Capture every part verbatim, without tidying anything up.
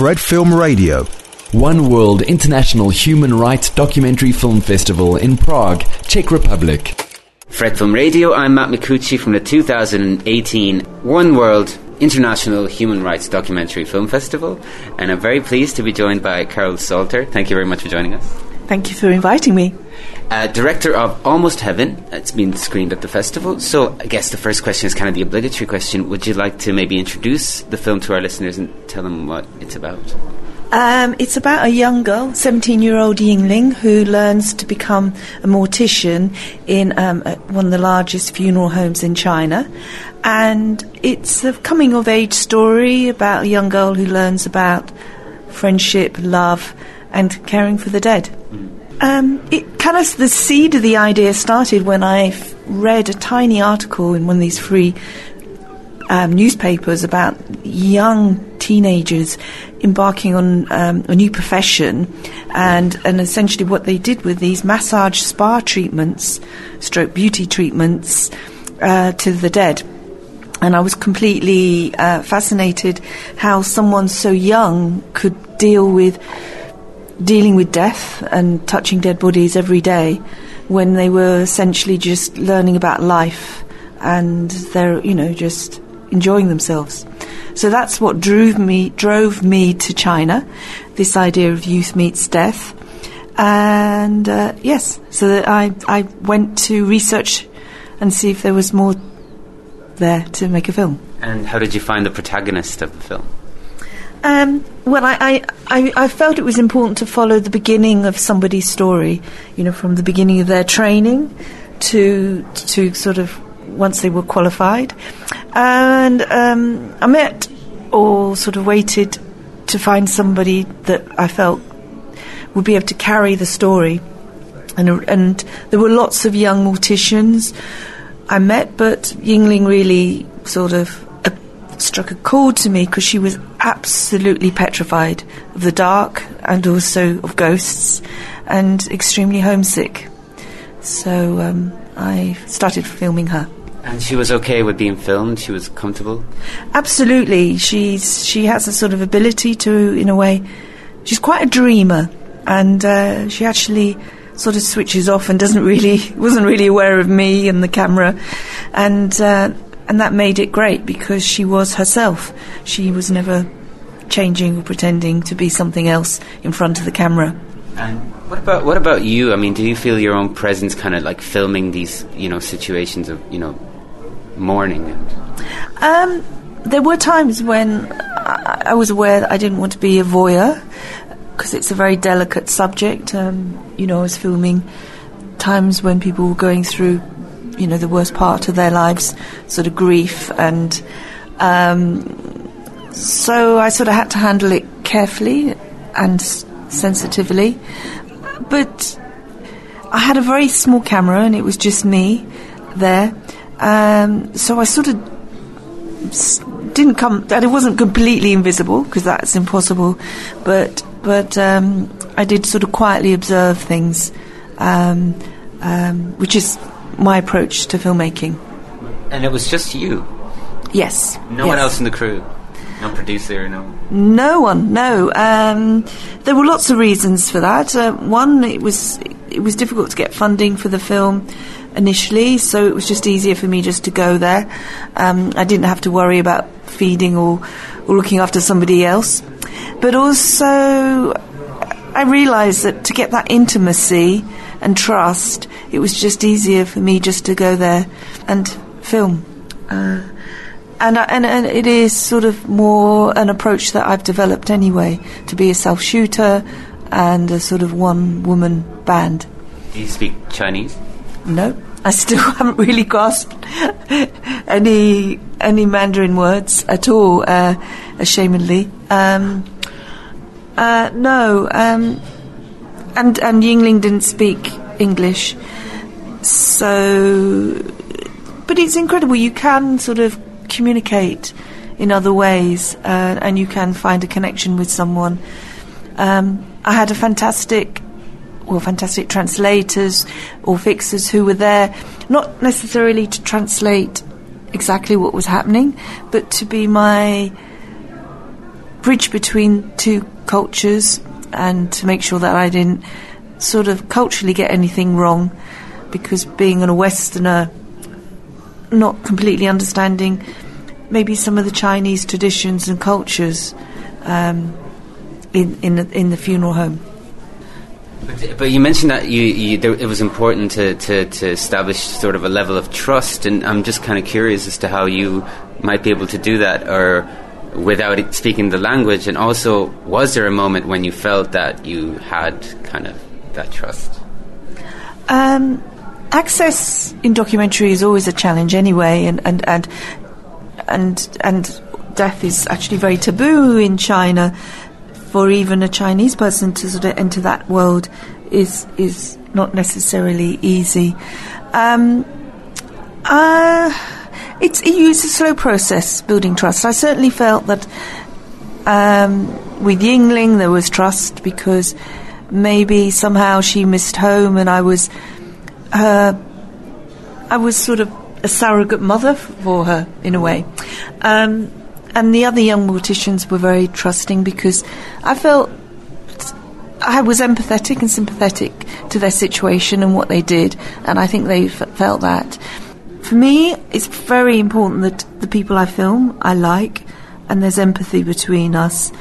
Fred Film Radio. One World International Human Rights Documentary Film Festival in Prague, Czech Republic. Fred Film Radio, I'm Matt Micucci from the two thousand eighteen One World International Human Rights Documentary Film Festival, and I'm very pleased to be joined by Carol Salter. Thank you very much for joining us. Thank you for inviting me. Uh, director of Almost Heaven. It's been screened at the festival. So I guess the first question is kind of the obligatory question. Would you like to maybe introduce the film to our listeners and tell them what it's about? Um, it's about a young girl, seventeen-year-old Yingling, who learns to become a mortician in um, one of the largest funeral homes in China. And it's a coming-of-age story about a young girl who learns about friendship, love, and caring for the dead. Mm. Um, it kind of, the seed of the idea started when I f- read a tiny article in one of these free um, newspapers about young teenagers embarking on um, a new profession, and, and essentially what they did with these massage spa treatments, stroke beauty treatments, uh, to the dead. And I was completely uh, fascinated how someone so young could deal with dealing with death and touching dead bodies every day when they were essentially just learning about life and they're, you know, just enjoying themselves. So that's what drove me drove me to China, this idea of youth meets death. And uh, yes, so that I, I went to research and see if there was more there to make a film. And how did you find the protagonist of the film? Um, well, I, I, I felt it was important to follow the beginning of somebody's story, you know, from the beginning of their training to to sort of once they were qualified. And um, I met or sort of waited to find somebody that I felt would be able to carry the story. And, and there were lots of young morticians I met, but Yingling really sort of struck a chord to me because she was absolutely petrified of the dark and also of ghosts and extremely homesick. So um, I started filming her. And she was okay with being filmed? She was comfortable? Absolutely. She's she has a sort of ability to, in a way, she's quite a dreamer, and uh, she actually sort of switches off and doesn't really wasn't really aware of me and the camera, and. Uh, And that made it great because she was herself. She was never changing or pretending to be something else in front of the camera. And what about what about you? I mean, do you feel your own presence kind of like filming these, you know, situations of, you know, mourning? And um, there were times when I, I was aware that I didn't want to be a voyeur because it's a very delicate subject. Um, you know, I was filming times when people were going through, you know, the worst part of their lives, sort of grief, and um, so I sort of had to handle it carefully and s- sensitively. But I had a very small camera, and it was just me there, um, so I sort of s- didn't come. That it wasn't completely invisible because that's impossible, but but um, I did sort of quietly observe things, um, um, which is my approach to filmmaking. And it was just you? Yes. No yes. one else in the crew? No producer, no... No one, no. Um, there were lots of reasons for that. Uh, one, it was it was difficult to get funding for the film initially, so it was just easier for me just to go there. Um, I didn't have to worry about feeding or, or looking after somebody else. But also, I realised that to get that intimacy and trust, it was just easier for me just to go there and film. Uh, and, I, and and it is sort of more an approach that I've developed anyway, to be a self-shooter and a sort of one-woman band. Do you speak Chinese? No, I still haven't really grasped any any Mandarin words at all, uh, ashamedly. Um, uh, no, um, and and Yingling didn't speak English, so. But it's incredible. You can sort of communicate in other ways, uh, and you can find a connection with someone. Um, I had a fantastic. Well, fantastic translators or fixers who were there, not necessarily to translate exactly what was happening, but to be my bridge between two cultures and to make sure that I didn't sort of culturally get anything wrong, because being a Westerner, not completely understanding maybe some of the Chinese traditions and cultures um, in in the, in the funeral home. But, but you mentioned that you, you, there, it was important to, to, to establish sort of a level of trust, and I'm just kind of curious as to how you might be able to do that, or without it speaking the language. And also, was there a moment when you felt that you had kind of that trust? Um, access in documentary is always a challenge anyway, and and and and, and death is actually very taboo in China. For even a Chinese person to sort of enter that world is is not necessarily easy. Um, uh, it's it's a slow process building trust. I certainly felt that um, with Yingling there was trust, because maybe somehow she missed home, and I was her. I was sort of a surrogate mother for her in a way. Um, And the other young morticians were very trusting, because I felt I was empathetic and sympathetic to their situation and what they did, and I think they f- felt that. For me, it's very important that the people I film I like, and there's empathy between us.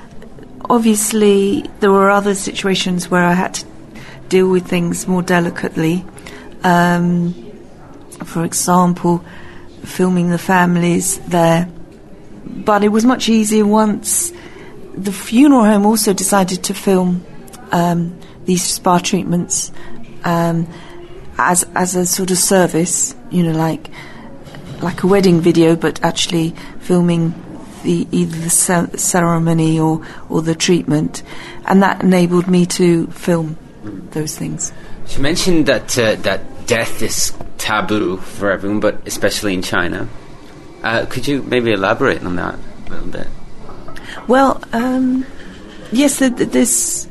Obviously, there were other situations where I had to deal with things more delicately. Um, for example, filming the families there. But it was much easier once the funeral home also decided to film um, these spa treatments um, as as a sort of service, you know, like like a wedding video, but actually filming the either the ce- ceremony or, or the treatment, and that enabled me to film those things. She mentioned that uh, that death is taboo for everyone, but especially in China. Uh, could you maybe elaborate on that a little bit? Well, um, yes, there's,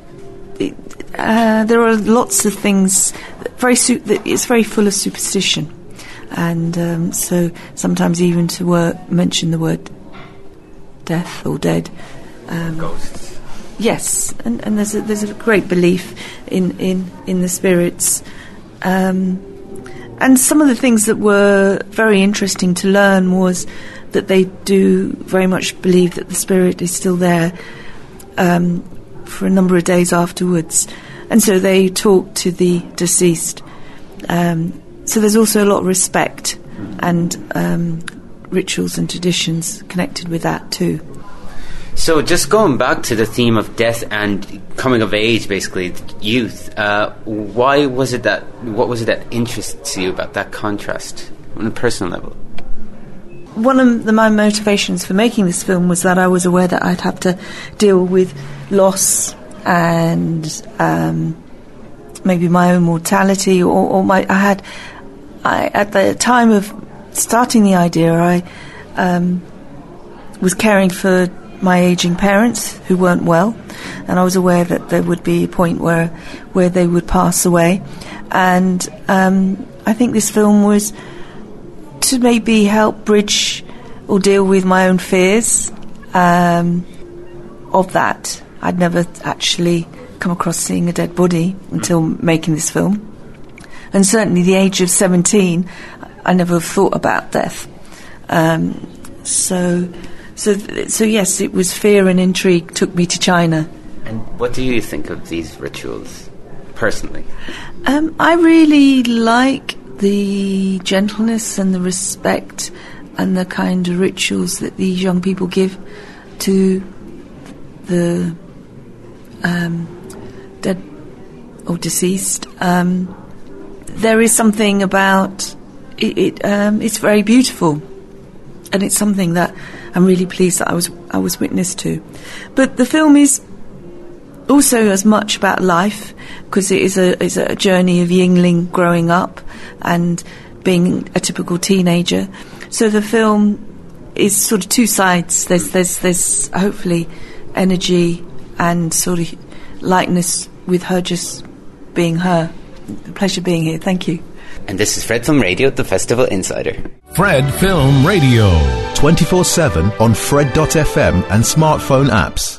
uh, there are lots of things. Very su- it's very full of superstition, and um, so sometimes even to wor- mention the word death or dead. Um, Ghosts. Yes, and, and there's a, there's a great belief in in, in the spirits. Um, And some of the things that were very interesting to learn was that they do very much believe that the spirit is still there um, for a number of days afterwards. And so they talk to the deceased. Um, so there's also a lot of respect and um, rituals and traditions connected with that too. So just going back to the theme of death and coming of age, basically, youth, uh, why was it that, what was it that interests you about that contrast on a personal level? One of the, my motivations for making this film was that I was aware that I'd have to deal with loss and um, maybe my own mortality, or, or my, I had, I, at the time of starting the idea, I um, was caring for my aging parents who weren't well, and I was aware that there would be a point where where they would pass away, and um, I think this film was to maybe help bridge or deal with my own fears um, of that. I'd never actually come across seeing a dead body until making this film, and certainly the age of seventeen I never thought about death. Um, so So, so yes, it was fear and intrigue took me to China. And what do you think of these rituals, personally? Um, I really like the gentleness and the respect and the kind of rituals that these young people give to the um, dead or deceased. Um, there is something about it. it um, it's very beautiful, and it's something that I'm really pleased that I was I was witness to. But the film is also as much about life, because it is a is a journey of Yingling growing up and being a typical teenager. So the film is sort of two sides. There's there's there's hopefully energy and sort of lightness with her just being her. A pleasure being here. Thank you. And this is Fred Film Radio, the Festival Insider. Fred Film Radio. twenty-four seven on Fred dot f m and smartphone apps.